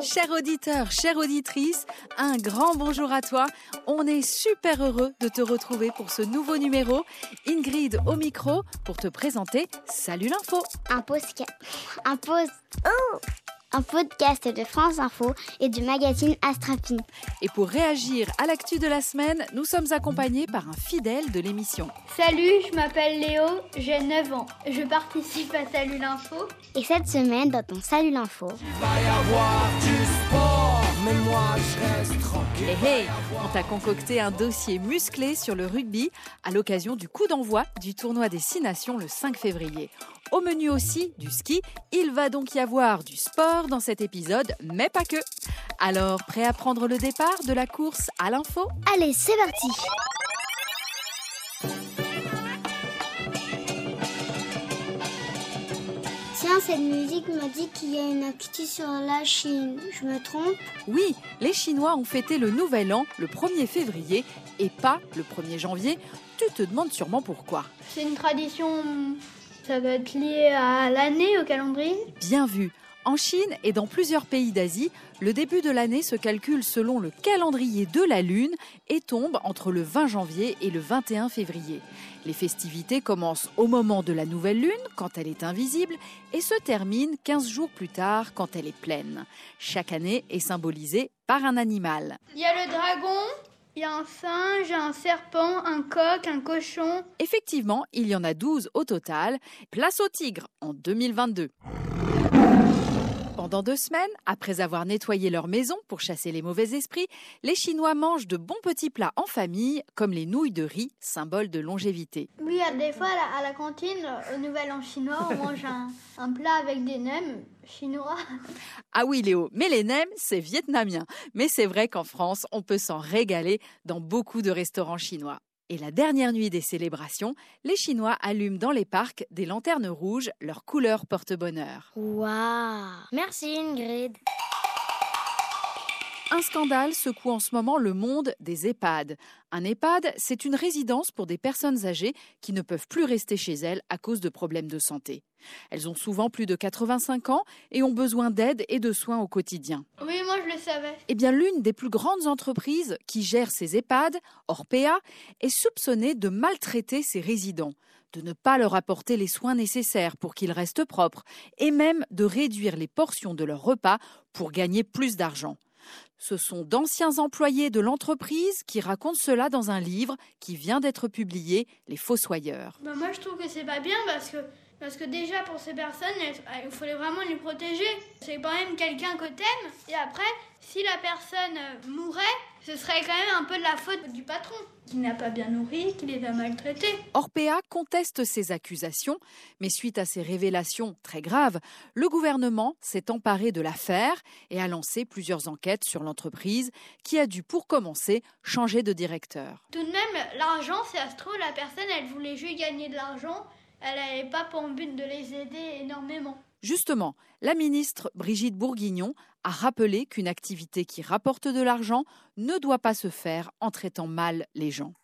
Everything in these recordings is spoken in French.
Chers auditeurs, chères auditrices, un grand bonjour à toi. On est super heureux de te retrouver pour ce nouveau numéro. Ingrid au micro pour te présenter Salut l'info. Un podcast de France Info et du magazine Astrapi. Et pour réagir à l'actu de la semaine, nous sommes accompagnés par un fidèle de l'émission. Salut, je m'appelle Léo, j'ai 9 ans. Je participe à Salut l'info. Et cette semaine, dans ton Salut l'info... Il va y avoir du sport, mais moi je reste tranquille. Hey, on t'a concocté un dossier musclé sur le rugby à l'occasion du coup d'envoi du tournoi des 6 nations le 5 février. Au menu aussi du ski, il va donc y avoir du sport dans cet épisode, mais pas que. Alors, prêt à prendre le départ de la course à l'info ? Allez, c'est parti! Tiens, cette musique me dit qu'il y a une actu sur la Chine. Je me trompe? Oui, les Chinois ont fêté le Nouvel An le 1er février et pas le 1er janvier. Tu te demandes sûrement pourquoi. C'est une tradition, ça doit être lié à l'année, au calendrier. Bien vu. En Chine et dans plusieurs pays d'Asie, le début de l'année se calcule selon le calendrier de la Lune et tombe entre le 20 janvier et le 21 février. Les festivités commencent au moment de la nouvelle Lune, quand elle est invisible, et se terminent 15 jours plus tard, quand elle est pleine. Chaque année est symbolisée par un animal. Il y a le dragon, il y a un singe, un serpent, un coq, un cochon. Effectivement, il y en a 12 au total. Place au tigre en 2022. Pendant 2 semaines, après avoir nettoyé leur maison pour chasser les mauvais esprits, les Chinois mangent de bons petits plats en famille, comme les nouilles de riz, symbole de longévité. Oui, des fois à la cantine, au Nouvel An chinois, on mange un plat avec des nems chinois. Ah oui Léo, mais les nems, c'est vietnamien. Mais c'est vrai qu'en France, on peut s'en régaler dans beaucoup de restaurants chinois. Et la dernière nuit des célébrations, les Chinois allument dans les parcs des lanternes rouges, leur couleur porte-bonheur. Waouh! Merci Ingrid. Un scandale secoue en ce moment le monde des EHPAD. Un EHPAD, c'est une résidence pour des personnes âgées qui ne peuvent plus rester chez elles à cause de problèmes de santé. Elles ont souvent plus de 85 ans et ont besoin d'aide et de soins au quotidien. Oui, moi je le savais. Eh bien, l'une des plus grandes entreprises qui gère ces EHPAD, Orpea, est soupçonnée de maltraiter ses résidents, de ne pas leur apporter les soins nécessaires pour qu'ils restent propres et même de réduire les portions de leurs repas pour gagner plus d'argent. Ce sont d'anciens employés de l'entreprise qui racontent cela dans un livre qui vient d'être publié, Les Fossoyeurs. Moi je trouve que c'est pas bien parce que déjà pour ces personnes, il fallait vraiment les protéger. C'est quand même quelqu'un que t'aimes. Et après, si la personne mourait, ce serait quand même un peu de la faute du patron, qui n'a pas bien nourri, qui les a maltraités. Orpea conteste ces accusations, mais suite à ces révélations très graves, le gouvernement s'est emparé de l'affaire et a lancé plusieurs enquêtes sur l'entreprise qui a dû, pour commencer, changer de directeur. Tout de même, l'argent, si ça se trouve, la personne, elle voulait juste gagner de l'argent. Elle n'avait pas pour but de les aider énormément. Justement, la ministre Brigitte Bourguignon a rappelé qu'une activité qui rapporte de l'argent ne doit pas se faire en traitant mal les gens.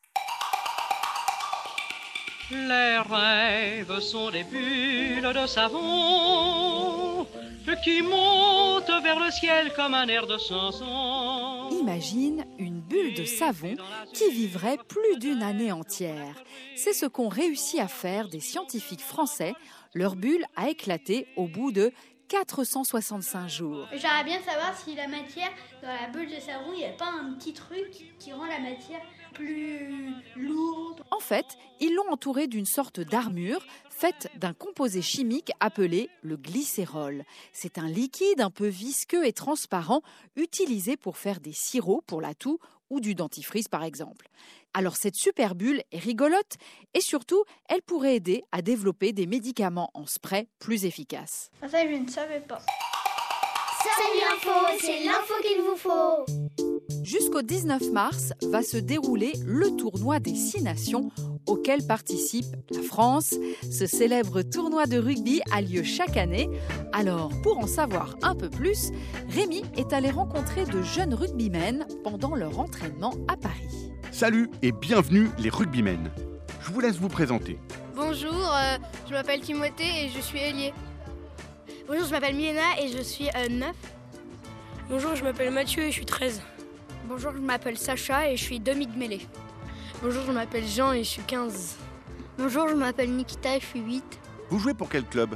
Les rêves sont des bulles de savon qui montent vers le ciel comme un air de chanson. Imagine une bulle de savon qui vivrait plus d'une année entière. C'est ce qu'ont réussi à faire des scientifiques français. Leur bulle a éclaté au bout de 465 jours. J'aimerais bien savoir si la matière, dans la bulle de savon, il n'y a pas un petit truc qui rend la matière plus lourde. En fait, ils l'ont entouré d'une sorte d'armure faite d'un composé chimique appelé le glycérol. C'est un liquide un peu visqueux et transparent utilisé pour faire des sirops pour la toux ou du dentifrice par exemple. Alors cette super bulle est rigolote et surtout, elle pourrait aider à développer des médicaments en spray plus efficaces. Ça, je ne savais pas. Salut l'info, c'est l'info qu'il vous faut. Jusqu'au 19 mars va se dérouler le tournoi des 6 nations auquel participe la France. Ce célèbre tournoi de rugby a lieu chaque année. Alors, pour en savoir un peu plus, Rémi est allé rencontrer de jeunes rugbymen pendant leur entraînement à Paris. Salut et bienvenue les rugbymen. Je vous laisse vous présenter. Bonjour, je m'appelle Timothée et je suis ailier. Bonjour, je m'appelle Milena et je suis 9. Bonjour, je m'appelle Mathieu et je suis 13. Bonjour, je m'appelle Sacha et je suis demi de mêlée. Bonjour, je m'appelle Jean et je suis 15. Bonjour, je m'appelle Nikita et je suis 8. Vous jouez pour quel club?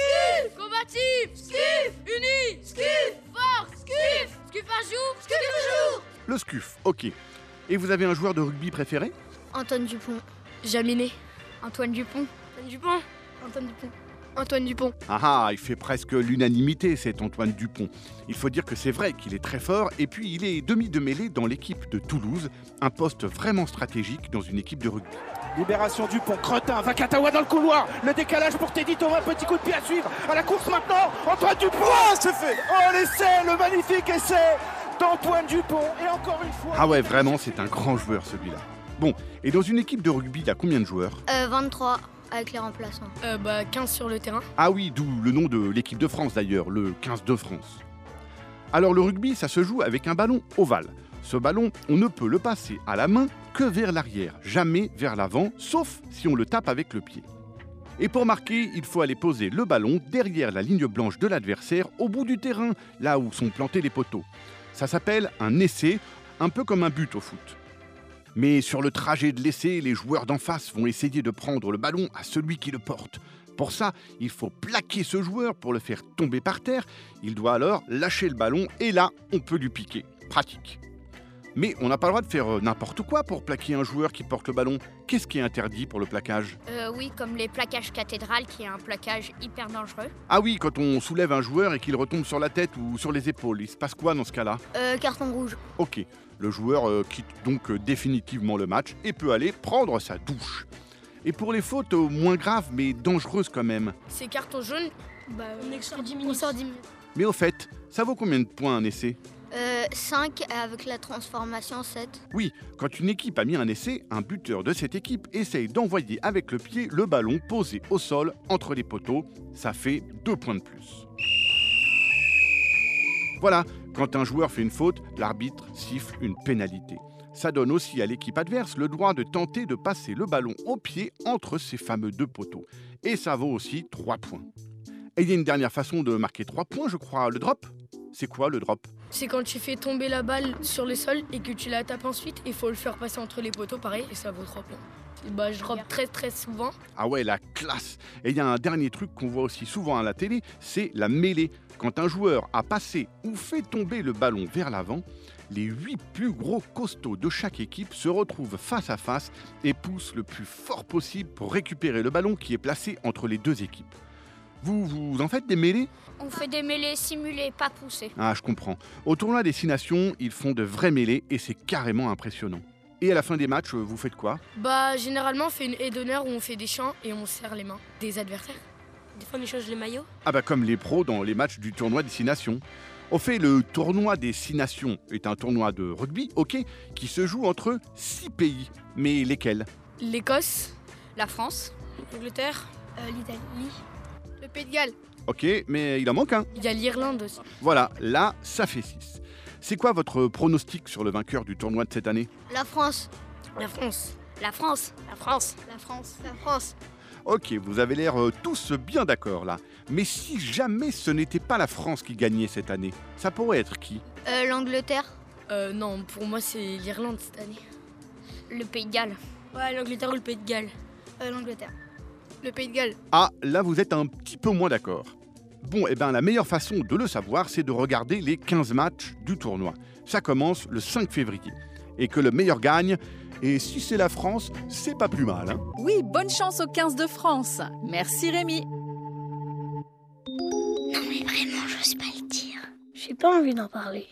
Combatif, Scuf, uni, Scuf, fort, Scuf, Scuf un jour, Scuf toujours. Le SCUF, ok. Et vous avez un joueur de rugby préféré? Antoine Dupont. Jaminet. Antoine Dupont. Antoine Dupont. Antoine Dupont. Antoine Dupont. Ah, il fait presque l'unanimité, cet Antoine Dupont. Il faut dire que c'est vrai qu'il est très fort, et puis il est demi de mêlée dans l'équipe de Toulouse, un poste vraiment stratégique dans une équipe de rugby. Libération Dupont, Cretin, Vakatawa dans le couloir, le décalage pour Teddy Thomas, petit coup de pied à suivre, à la course maintenant, Antoine Dupont, c'est fait. Oh l'essai, le magnifique essai d'Antoine Dupont, et encore une fois... Ah ouais, vraiment, c'est un grand joueur celui-là. Bon, et dans une équipe de rugby, il y a combien de joueurs? 23, avec les remplaçants. 15 sur le terrain. Ah oui, d'où le nom de l'équipe de France d'ailleurs, le 15 de France. Alors le rugby, ça se joue avec un ballon ovale. Ce ballon, on ne peut le passer à la main que vers l'arrière, jamais vers l'avant, sauf si on le tape avec le pied. Et pour marquer, il faut aller poser le ballon derrière la ligne blanche de l'adversaire, au bout du terrain, là où sont plantés les poteaux. Ça s'appelle un essai, un peu comme un but au foot. Mais sur le trajet de l'essai, les joueurs d'en face vont essayer de prendre le ballon à celui qui le porte. Pour ça, il faut plaquer ce joueur pour le faire tomber par terre. Il doit alors lâcher le ballon et là, on peut lui piquer. Pratique. Mais on n'a pas le droit de faire n'importe quoi pour plaquer un joueur qui porte le ballon. Qu'est-ce qui est interdit pour le plaquage? Oui, comme les plaquages cathédrales, qui est un plaquage hyper dangereux. Ah oui, quand on soulève un joueur et qu'il retombe sur la tête ou sur les épaules, il se passe quoi dans ce cas-là? Carton rouge. Ok, le joueur quitte donc définitivement le match et peut aller prendre sa douche. Et pour les fautes moins graves mais dangereuses quand même. C'est carton jaune. On sort 10 minutes. On sort 10 minutes. Mais au fait, ça vaut combien de points un essai? 5 avec la transformation 7. Oui, quand une équipe a mis un essai, un buteur de cette équipe essaye d'envoyer avec le pied le ballon posé au sol entre les poteaux. Ça fait 2 points de plus. Voilà, quand un joueur fait une faute, l'arbitre siffle une pénalité. Ça donne aussi à l'équipe adverse le droit de tenter de passer le ballon au pied entre ces fameux 2 poteaux. Et ça vaut aussi 3 points. Et il y a une dernière façon de marquer 3 points, je crois, le drop. C'est quoi le drop? C'est quand tu fais tomber la balle sur le sol et que tu la tapes ensuite, il faut le faire passer entre les poteaux, pareil, et ça vaut 3 points. Je drop très souvent. Ah ouais, la classe. Et il y a un dernier truc qu'on voit aussi souvent à la télé, c'est la mêlée. Quand un joueur a passé ou fait tomber le ballon vers l'avant, les 8 plus gros costauds de chaque équipe se retrouvent face à face et poussent le plus fort possible pour récupérer le ballon qui est placé entre les 2 équipes. Vous en faites des mêlées? On fait des mêlées simulées, pas poussées. Ah, je comprends. Au tournoi des 6 nations, ils font de vraies mêlées et c'est carrément impressionnant. Et à la fin des matchs, vous faites quoi? Généralement, on fait une haie d'honneur où on fait des chants et on serre les mains des adversaires. Des fois, on échange les maillots. Ah bah comme les pros dans les matchs du tournoi des 6 nations. Au fait, le tournoi des 6 nations est un tournoi de rugby, ok, qui se joue entre 6 pays. Mais lesquels? L'Écosse, La France, l'Angleterre, l'Italie, le Pays de Galles. Ok, mais il en manque un. Il y a l'Irlande aussi. Voilà, là, ça fait 6. C'est quoi votre pronostic sur le vainqueur du tournoi de cette année? La France. La France. la France, La France. la France. La France. Ok, vous avez l'air tous bien d'accord là. Mais si jamais ce n'était pas la France qui gagnait cette année, ça pourrait être qui? L'Angleterre. Non, pour moi, c'est l'Irlande cette année. Le Pays de Galles. Ouais, l'Angleterre ou le Pays de Galles. L'Angleterre. Le Pays de Galles. Ah, là vous êtes un petit peu moins d'accord. Bon, eh bien la meilleure façon de le savoir, c'est de regarder les 15 matchs du tournoi. Ça commence le 5 février. Et que le meilleur gagne. Et si c'est la France, c'est pas plus mal, hein? Oui, bonne chance aux 15 de France. Merci Rémi. Non mais vraiment, j'ose pas le dire. J'ai pas envie d'en parler.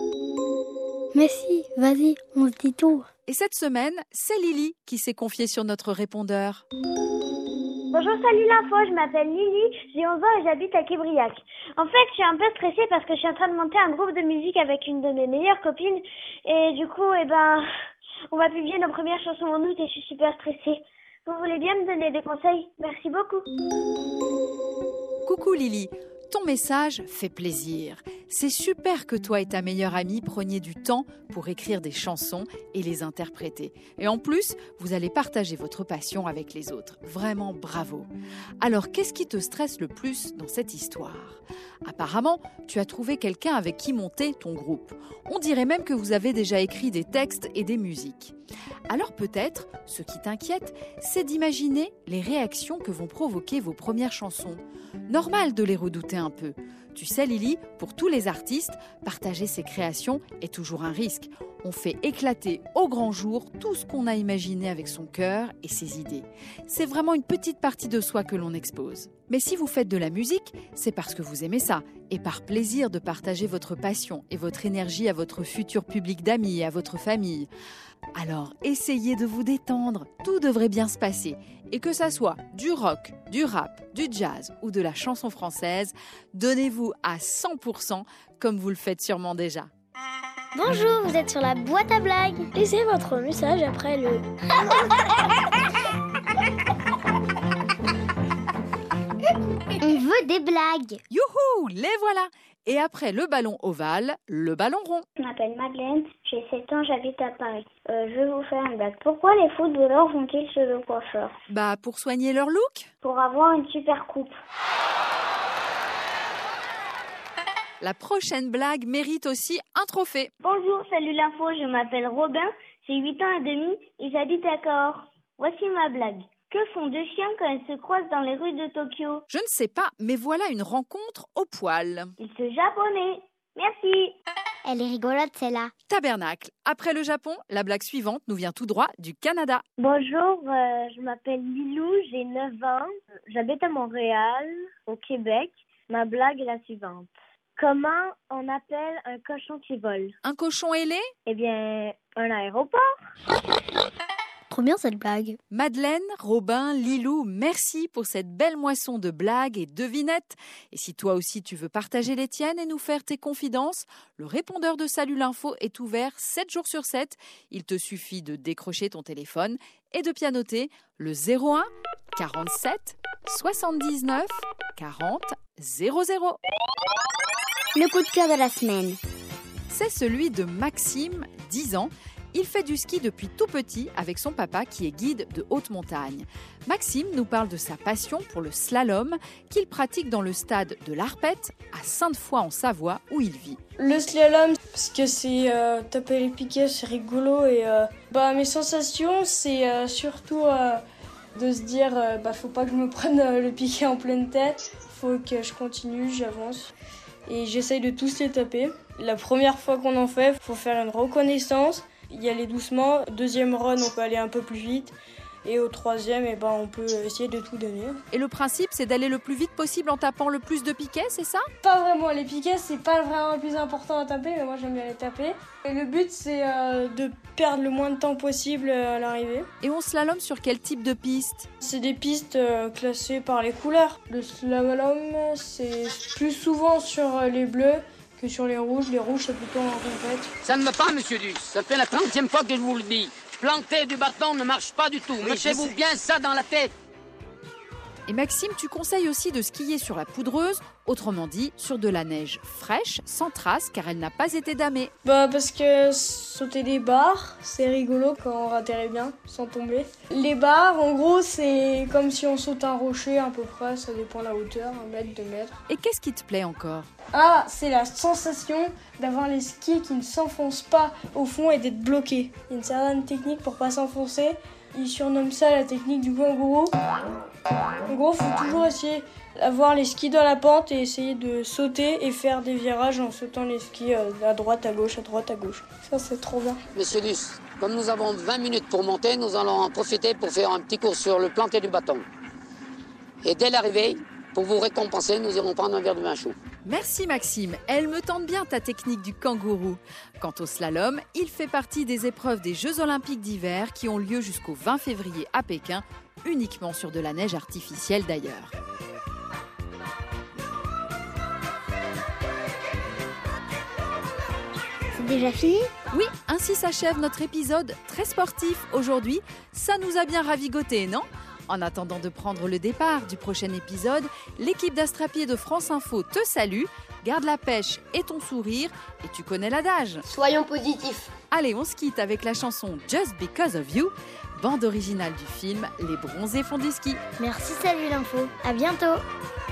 Mais si, vas-y, on se dit tout. Et cette semaine, c'est Lily qui s'est confiée sur notre répondeur. Bonjour, salut l'info, je m'appelle Lily, j'ai 11 ans et j'habite à Québriac. En fait, je suis un peu stressée parce que je suis en train de monter un groupe de musique avec une de mes meilleures copines. Et du coup, on va publier nos premières chansons en août et je suis super stressée. Vous voulez bien me donner des conseils? Merci beaucoup. Coucou Lily, ton message fait plaisir. C'est super que toi et ta meilleure amie preniez du temps pour écrire des chansons et les interpréter. Et en plus, vous allez partager votre passion avec les autres. Vraiment bravo. Alors, qu'est-ce qui te stresse le plus dans cette histoire ? Apparemment, tu as trouvé quelqu'un avec qui monter ton groupe. On dirait même que vous avez déjà écrit des textes et des musiques. Alors peut-être, ce qui t'inquiète, c'est d'imaginer les réactions que vont provoquer vos premières chansons. Normal de les redouter un peu. Tu sais Lily, pour tous les artistes, partager ses créations est toujours un risque. On fait éclater au grand jour tout ce qu'on a imaginé avec son cœur et ses idées. C'est vraiment une petite partie de soi que l'on expose. Mais si vous faites de la musique, c'est parce que vous aimez ça et par plaisir de partager votre passion et votre énergie à votre futur public d'amis et à votre famille. Alors, essayez de vous détendre, tout devrait bien se passer. Et que ça soit du rock, du rap, du jazz ou de la chanson française, donnez-vous à 100% comme vous le faites sûrement déjà. Bonjour, vous êtes sur la boîte à blagues. Laissez votre message après le... On veut des blagues. Youhou, les voilà. Et après le ballon ovale, le ballon rond. Je m'appelle Madeleine, j'ai 7 ans, j'habite à Paris. Je vais vous faire une blague. Pourquoi les footballeurs vont-ils chez le coiffeur ? Pour soigner leur look ? Pour avoir une super coupe. La prochaine blague mérite aussi un trophée. Bonjour, salut l'info, je m'appelle Robin, j'ai 8 ans et demi et j'habite à Cahors. Voici ma blague. Que font deux chiens quand ils se croisent dans les rues de Tokyo ? Je ne sais pas, mais voilà une rencontre au poil. Ils se japonais. Merci. Elle est rigolote celle-là. Tabernacle. Après le Japon, la blague suivante nous vient tout droit du Canada. Bonjour, je m'appelle Lilou, j'ai 9 ans. J'habite à Montréal, au Québec. Ma blague est la suivante. Comment on appelle un cochon qui vole ? Un cochon ailé ? Eh bien, un aéroport. Trop bien cette blague. Madeleine, Robin, Lilou, merci pour cette belle moisson de blagues et devinettes. Et si toi aussi tu veux partager les tiennes et nous faire tes confidences, le répondeur de Salut l'Info est ouvert 7 jours sur 7. Il te suffit de décrocher ton téléphone et de pianoter le 01 47 79 40 00. Le coup de cœur de la semaine. C'est celui de Maxime, 10 ans. Il fait du ski depuis tout petit avec son papa qui est guide de haute montagne. Maxime nous parle de sa passion pour le slalom qu'il pratique dans le stade de l'Arpette à Sainte-Foy en Savoie où il vit. Le slalom, parce que c'est taper les piquets, c'est rigolo et mes sensations c'est surtout de se dire faut pas que je me prenne le piquet en pleine tête, faut que je continue, j'avance et j'essaye de tous les taper. La première fois qu'on en fait, faut faire une reconnaissance. Y aller doucement, deuxième run on peut aller un peu plus vite et au troisième on peut essayer de tout donner. Et le principe c'est d'aller le plus vite possible en tapant le plus de piquets, c'est ça ? Pas vraiment, les piquets c'est pas vraiment le plus important à taper mais moi j'aime bien les taper. Et le but c'est de perdre le moins de temps possible à l'arrivée. Et on slalom sur quel type de piste ? C'est des pistes classées par les couleurs. Le slalom c'est plus souvent sur les bleus que sur les rouges c'est plutôt en compète. Ça ne va pas, monsieur Luce. Ça fait la 30e fois que je vous le dis. Planter du bâton ne marche pas du tout. Oui, mettez-vous bien ça dans la tête. Et Maxime, tu conseilles aussi de skier sur la poudreuse, autrement dit sur de la neige fraîche, sans trace, car elle n'a pas été damée. Parce que sauter des barres, c'est rigolo quand on atterrit bien, sans tomber. Les barres, en gros, c'est comme si on saute un rocher à peu près, ça dépend de la hauteur, 1 mètre, 2 mètres. Et qu'est-ce qui te plaît encore ? C'est la sensation d'avoir les skis qui ne s'enfoncent pas au fond et d'être bloqués. Il y a une certaine technique pour pas s'enfoncer. Ils surnomment ça la technique du kangourou. En gros, faut toujours essayer d'avoir les skis dans la pente et essayer de sauter et faire des virages en sautant les skis à droite, à gauche, à droite, à gauche. Ça, c'est trop bien. Monsieur Luce, comme nous avons 20 minutes pour monter, nous allons en profiter pour faire un petit cours sur le planter du bâton. Et dès l'arrivée, pour vous récompenser, nous irons prendre un verre de vin chaud. Merci Maxime, elle me tente bien ta technique du kangourou. Quant au slalom, il fait partie des épreuves des Jeux Olympiques d'hiver qui ont lieu jusqu'au 20 février à Pékin, uniquement sur de la neige artificielle d'ailleurs. C'est déjà fini ? Oui, ainsi s'achève notre épisode très sportif aujourd'hui. Ça nous a bien ravigoté, non ? En attendant de prendre le départ du prochain épisode, l'équipe d'Astrapié de France Info te salue. Garde la pêche et ton sourire, et tu connais l'adage. Soyons positifs. Allez, on se quitte avec la chanson Just Because of You, bande originale du film Les Bronzés font du ski. Merci, salut l'info. À bientôt.